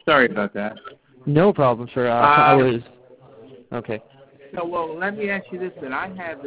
Sorry about that. No problem, sir. I was okay. So, well, let me ask you this: then I have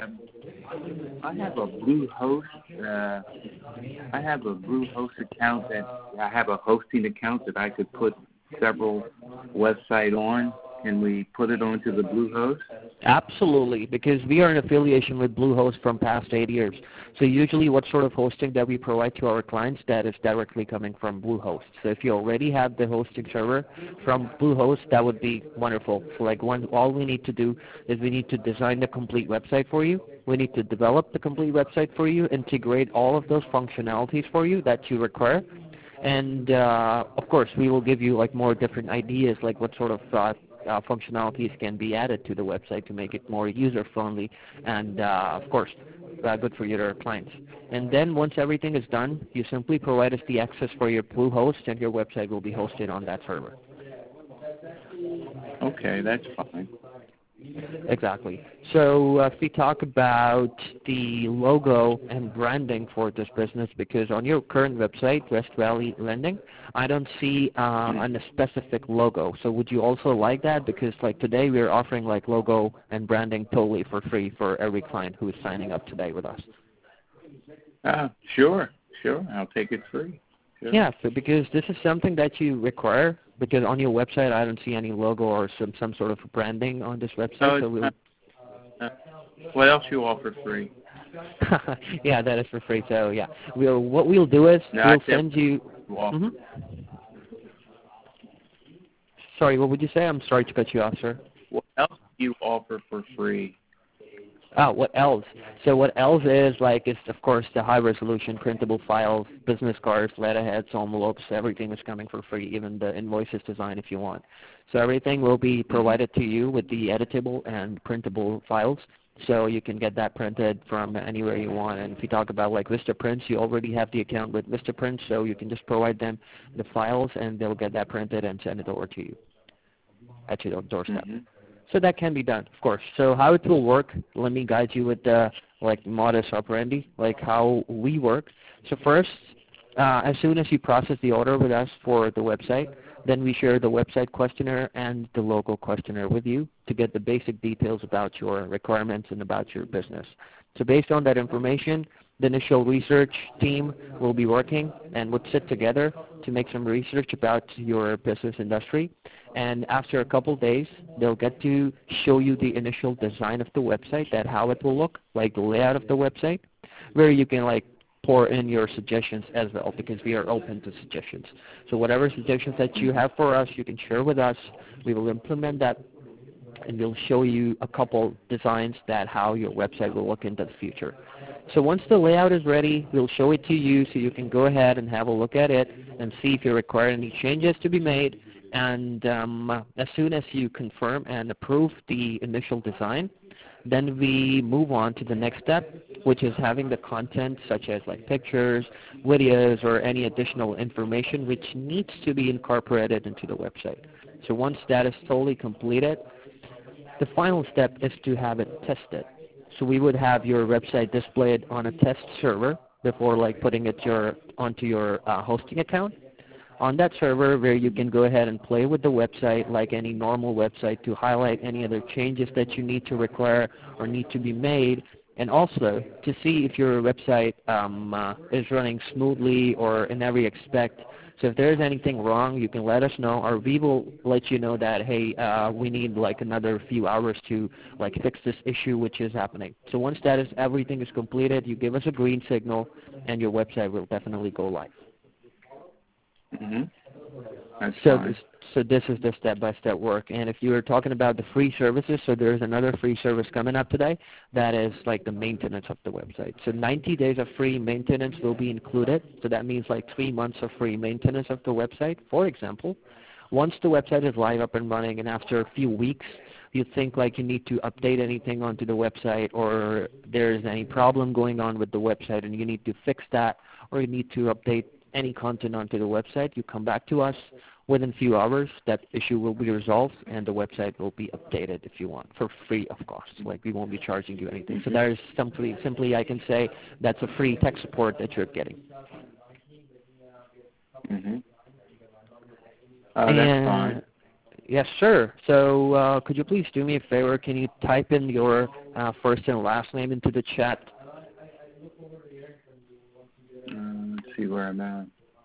a Bluehost. I have a Bluehost account I have a hosting account that I could put several websites on. Can we put it onto the Bluehost? Absolutely, because we are in affiliation with Bluehost from past 8 years. So usually what sort of hosting that we provide to our clients, that is directly coming from Bluehost. So if you already have the hosting server from Bluehost, that would be wonderful. So all we need to do is we need to design the complete website for you. We need to develop the complete website for you, integrate all of those functionalities for you that you require. And of course, we will give you more different ideas, like what sort of functionalities can be added to the website to make it more user-friendly and, of course, good for your clients. And then once everything is done, you simply provide us the access for your Bluehost, and your website will be hosted on that server. Okay, that's fine. Exactly. So if we talk about the logo and branding for this business, because on your current website, West Valley Lending, I don't see a specific logo. So would you also like that? Because today we're offering logo and branding totally for free for every client who is signing up today with us. Sure. I'll take it free. Sure. Yeah, so because this is something that you require, because on your website I don't see any logo or some sort of branding on this website. What else you offer free? Yeah, that is for free. So yeah, what we'll do is we'll send you. Mm-hmm. Sorry, what would you say? I'm sorry to cut you off, sir. What else do you offer for free? What else? So what else is of course the high resolution printable files, business cards, letterheads, envelopes, everything is coming for free, even the invoices design if you want. So everything will be provided to you with the editable and printable files. So you can get that printed from anywhere you want. And if you talk about Vistaprints, you already have the account with Vistaprints, so you can just provide them the files and they'll get that printed and send it over to you at your doorstep. Mm-hmm. So that can be done, of course. So how it will work, let me guide you with the modus operandi, how we work. So first, as soon as you process the order with us for the website, then we share the website questionnaire and the logo questionnaire with you to get the basic details about your requirements and about your business. So based on that information, the initial research team will be working and would sit together to make some research about your business industry. And after a couple days, they'll get to show you the initial design of the website, that how it will look, the layout of the website, where you can pour in your suggestions as well, because we are open to suggestions. So whatever suggestions that you have for us, you can share with us. We will implement that, and we'll show you a couple designs that how your website will look into the future. So once the layout is ready, we'll show it to you so you can go ahead and have a look at it and see if you require any changes to be made. And as soon as you confirm and approve the initial design, then we move on to the next step, which is having the content such as pictures, videos, or any additional information which needs to be incorporated into the website. So once that is totally completed, the final step is to have it tested. So we would have your website displayed on a test server before putting it onto your hosting account. On that server, where you can go ahead and play with the website like any normal website to highlight any other changes that you need to require or need to be made, and also to see if your website is running smoothly or in every aspect. So if there is anything wrong, you can let us know, or we will let you know that, hey, we need another few hours to fix this issue which is happening. So once everything is completed, you give us a green signal, and your website will definitely go live. Mm-hmm. That's so fine. This is the step-by-step work. And if you were talking about the free services, so there's another free service coming up today that is the maintenance of the website. So 90 days of free maintenance will be included. So that means 3 months of free maintenance of the website. For example, once the website is live, up and running, and after a few weeks, you think you need to update anything onto the website, or there's any problem going on with the website and you need to fix that, or you need to update any content onto the website, you come back to us. Within a few hours, that issue will be resolved and the website will be updated if you want, for free, of course. We won't be charging you anything. So that is simply I can say that's a free tech support that you're getting. Mm-hmm. That's fine. Yes, sir. So could you please do me a favor? Can you type in your first and last name into the chat? Let's see where I'm at.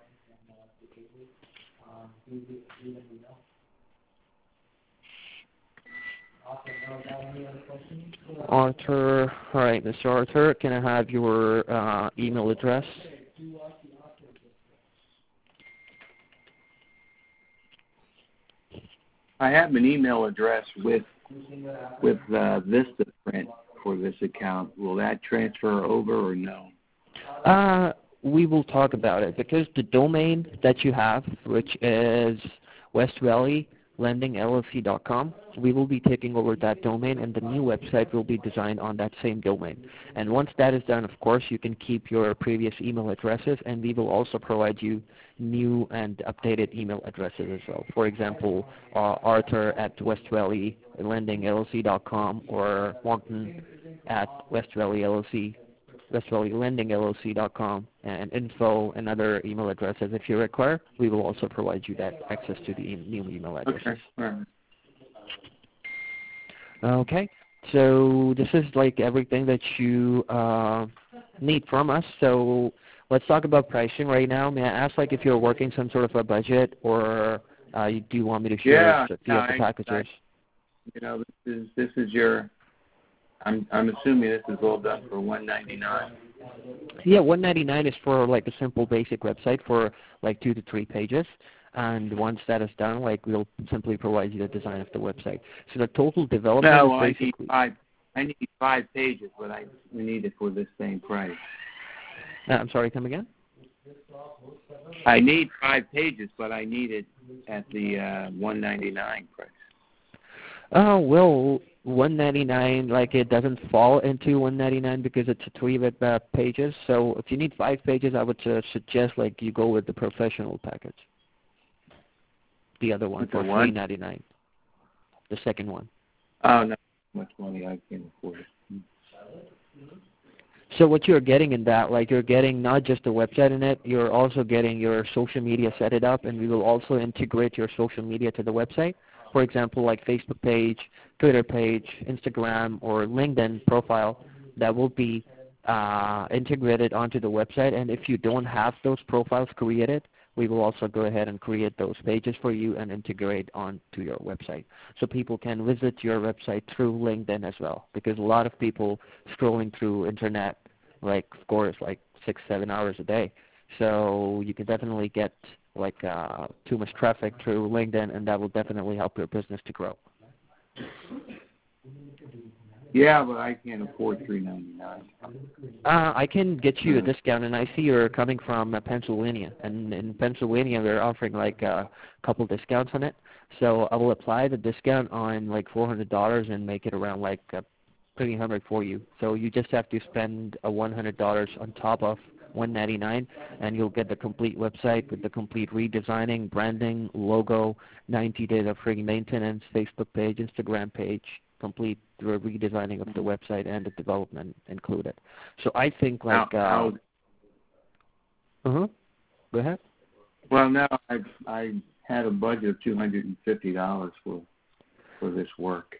Arthur. All right, Mr. Arthur, can I have your email address? I have an email address with VistaPrint for this account. Will that transfer over or no? We will talk about it because the domain that you have, which is WestvalleyLendingLLC.com, we will be taking over that domain, and the new website will be designed on that same domain. And once that is done, of course, you can keep your previous email addresses, and we will also provide you new and updated email addresses as well. For example, Arthur at WestvalleyLendingLLC.com or Martin at WestvalleyLendingLLC.com, and info and other email addresses. If you require, we will also provide you that access to the new email addresses. Okay. Okay. So this is like everything that you need from us. So let's talk about pricing right now. May I ask, like, if you're working some sort of a budget, or do you want me to share a few of the packages? This is your. I'm assuming this is all done for $199. Yeah, $199 is for like a simple basic website for like 2 to 3 pages. And once that is done, like, we'll simply provide you the design of the website. So the total development is basically... I need 5 pages, but we need it for this same price. I'm sorry, come again? I need 5 pages, but I need it at the $199 price. Oh, well, $199, like, it doesn't fall into $199 because it's 3 pages. So if you need 5 pages, I would suggest, like, you go with the professional package. The other one for $399. The second one. Oh, no. Much money I can't afford it. So what you're getting in that, like, you're getting not just the website in it, you're also getting your social media set it up, and we will also integrate your social media to the website. For example, like Facebook page, Twitter page, Instagram, or LinkedIn profile that will be integrated onto the website. And if you don't have those profiles created, we will also go ahead and create those pages for you and integrate onto your website. So people can visit your website through LinkedIn as well, because a lot of people scrolling through internet, like, of course, like 6-7 hours a day. So you can definitely get like too much traffic through LinkedIn, and that will definitely help your business to grow. Yeah, but I can't afford $399. I can get you a discount, and I see you're coming from Pennsylvania, and in Pennsylvania they're offering like a couple discounts on it. So I will apply the discount on like $400 and make it around like $300 for you. So you just have to spend $100 on top of $199, and you'll get the complete website with the complete redesigning, branding, logo, 90 days of free maintenance, Facebook page, Instagram page, complete redesigning of the website and the development included. So I think like Go ahead. Well, now I had a budget of $250 for this work.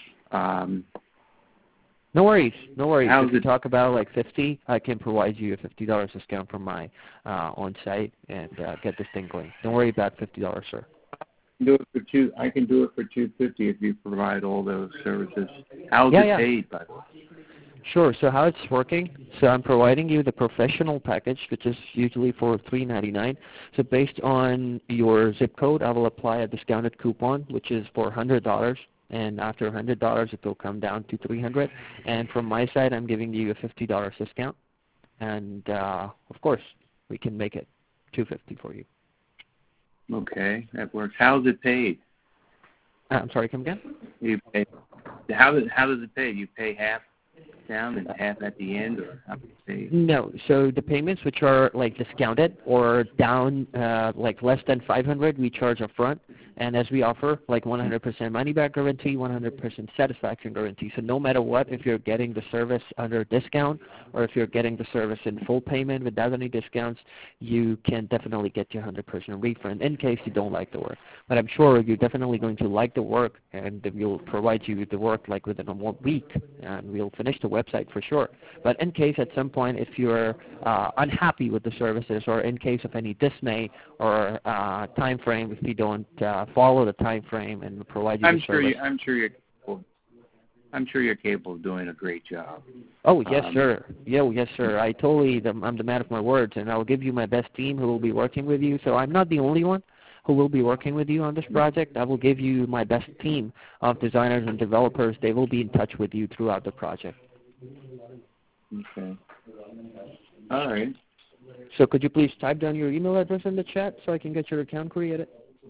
No worries. If you it talk about like 50, I can provide you a $50 discount from my on site and get this thing going. Don't worry about $50, sir. I can do it for $250 if you provide all those services. How's it paid, by the way? Sure. So how it's working? So I'm providing you the professional package, which is usually for $399. So based on your zip code, I will apply a discounted coupon, which is for $100. And after $100, it will come down to $300. And from my side, I'm giving you a $50 discount. And of course, we can make it $250 for you. Okay, that works. How's it paid? I'm sorry, come again? You pay. How does it pay? You pay half down and half at the end, or how many days? No. So the payments which are like discounted or down like less than 500, we charge upfront. And as we offer like 100% money back guarantee, 100% satisfaction guarantee. So no matter what, if you're getting the service under discount or if you're getting the service in full payment without any discounts, you can definitely get your 100% refund in case you don't like the work. But I'm sure you're definitely going to like the work, and we'll provide you with the work like within a week, and we'll finish the website for sure. But in case at some point if you're unhappy with the services, or in case of any dismay or time frame, if you don't follow the time frame and provide you the service. I'm sure you're capable of doing a great job. Oh yes, sir. Yes, sir. I'm the man of my words, and I'll give you my best team who will be working with you. So I'm not the only one who will be working with you on this project. I will give you my best team of designers and developers. They will be in touch with you throughout the project. Okay. All right. So could you please type down your email address in the chat so I can get your account created?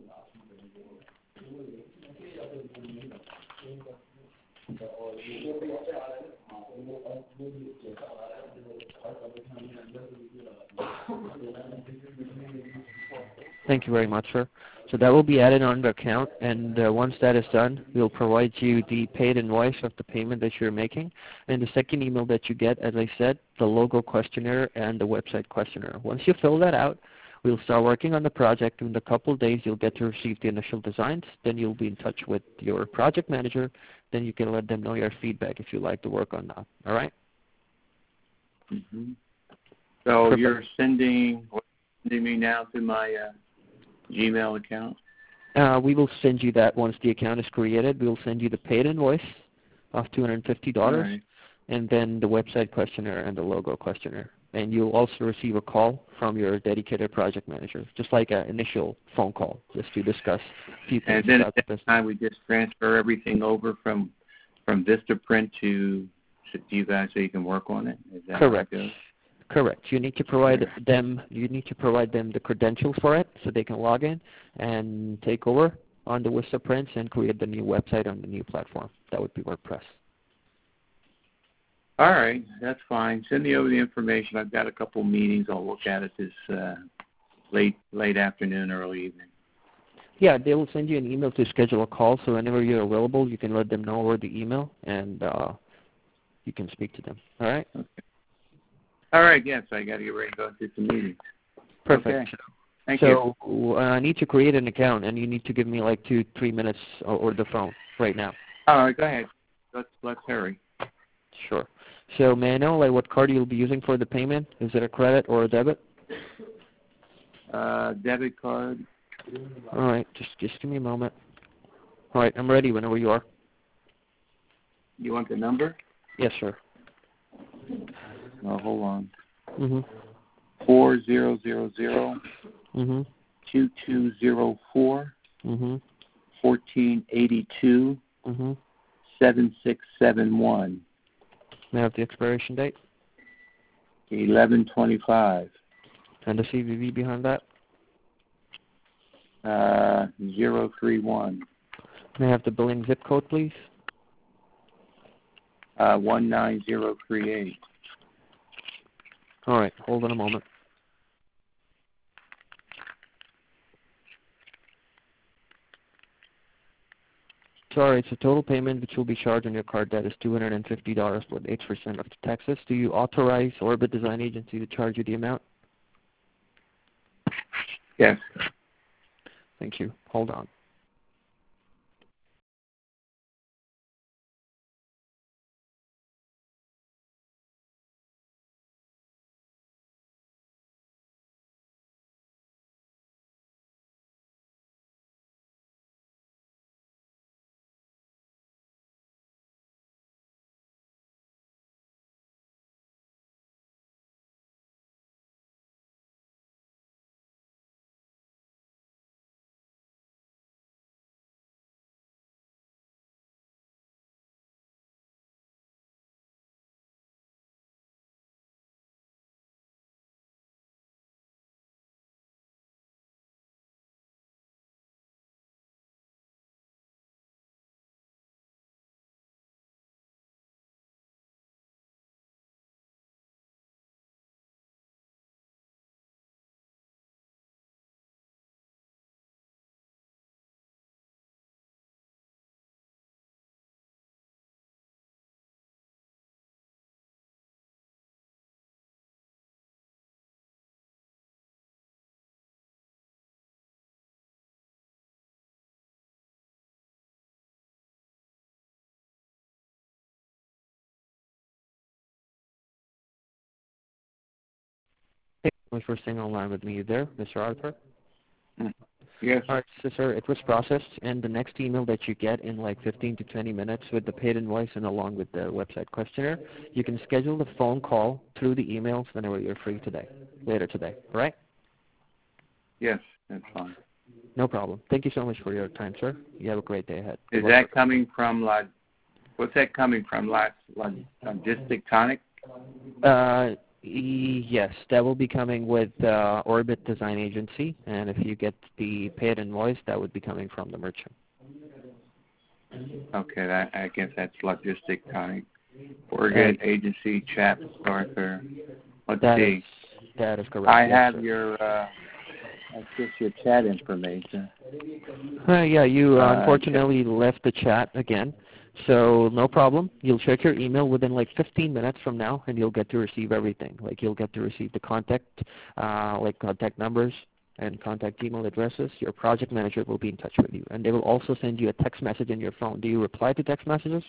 Thank you very much, sir. So that will be added on the account, and once that is done, we'll provide you the paid invoice of the payment that you're making. And the second email that you get, as I said, the logo questionnaire and the website questionnaire. Once you fill that out, we'll start working on the project. In a couple of days, you'll get to receive the initial designs. Then you'll be in touch with your project manager. Then you can let them know your feedback if you like the work or not. All right? Mm-hmm. So perfect. You're sending me now to my Gmail account? We will send you that once the account is created. We'll send you the paid invoice of $250, right, and then the website questionnaire and the logo questionnaire. And you'll also receive a call from your dedicated project manager, just like an initial phone call, just to discuss a few things. And then at that time, we just transfer everything over from Vistaprint to you guys so you can work on it? Is that correct? Correct. You need to provide them. You need to provide them the credentials for it, so they can log in and take over on the Vistaprint and create the new website on the new platform. That would be WordPress. All right, that's fine. Send me over the information. I've got a couple meetings. I'll look at it this late afternoon, early evening. Yeah, they will send you an email to schedule a call. So whenever you're available, you can let them know over the email, and you can speak to them. All right. Okay. All right, yes, I got to get ready to go to some meetings. Perfect. Okay. Thank you. So I need to create an account, and you need to give me like 2-3 minutes or the phone right now. All right, go ahead. Let's hurry. Sure. So may I know like what card you'll be using for the payment? Is it a credit or a debit? Debit card. All right, just give me a moment. All right, I'm ready whenever you are. You want the number? Yes, sir. Oh, hold on. 4000 2204 1482 7671. May I have the expiration date? 1125. And the CVV behind that? 031. May I have the billing zip code, please? 19038. All right, hold on a moment. Sorry, it's a total payment which will be charged on your card. That is $250 plus 8% of the taxes. Do you authorize Orbit Design Agency to charge you the amount? Yes. Thank you. Hold on. much for staying online with me. You there, Mr. Arthur? Yes. All right, so sir, it was processed, and the next email that you get in like 15 to 20 minutes with the paid invoice and along with the website questionnaire, you can schedule the phone call through the emails whenever you're free today, later today, all right? Yes, that's fine. No problem. Thank you so much for your time, sir. You have a great day ahead. Is that coming from, what's that coming from, Logistic Tonic? Yes, that will be coming with Orbit Design Agency, and if you get the paid invoice, that would be coming from the merchant. Okay, I guess that's Logistic Tonic. Orbit Agency, Chap, Arthur. Let's see. That is correct. I yes, have sir. your chat information. Yeah, you unfortunately left the chat again. So no problem. You'll check your email within like 15 minutes from now, and you'll get to receive everything. Like you'll get to receive the contact numbers and contact email addresses. Your project manager will be in touch with you, and they will also send you a text message in your phone. Do you reply to text messages?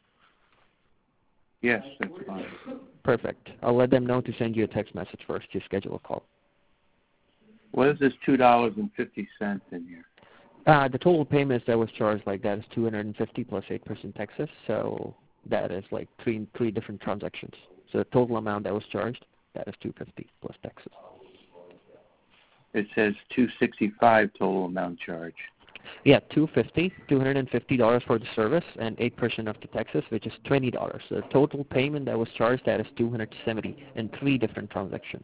Yes, that's fine. Perfect. I'll let them know to send you a text message first to schedule a call. What is this $2.50 in here? The total payments that was charged like that is $250 plus 8% taxes, so that is like three different transactions. So the total amount that was charged, that is $250 plus taxes. It says $265 total amount charged. Yeah, $250 for the service and 8% of the taxes, which is $20. So the total payment that was charged, that is $270 in 3 different transactions.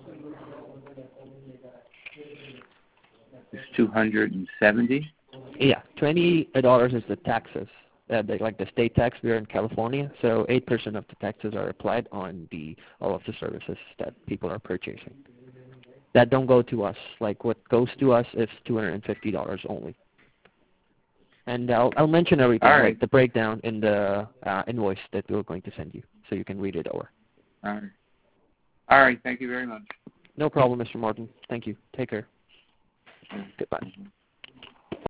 It's $270? Yeah, $20 is the taxes, like the state tax here in California. So 8% of the taxes are applied on all of the services that people are purchasing. That don't go to us. Like what goes to us is $250 only. And I'll mention everything, right. like the breakdown in the invoice that we're going to send you, so you can read it over. All right. Thank you very much. No problem, Mr. Martin. Thank you. Take care. Goodbye.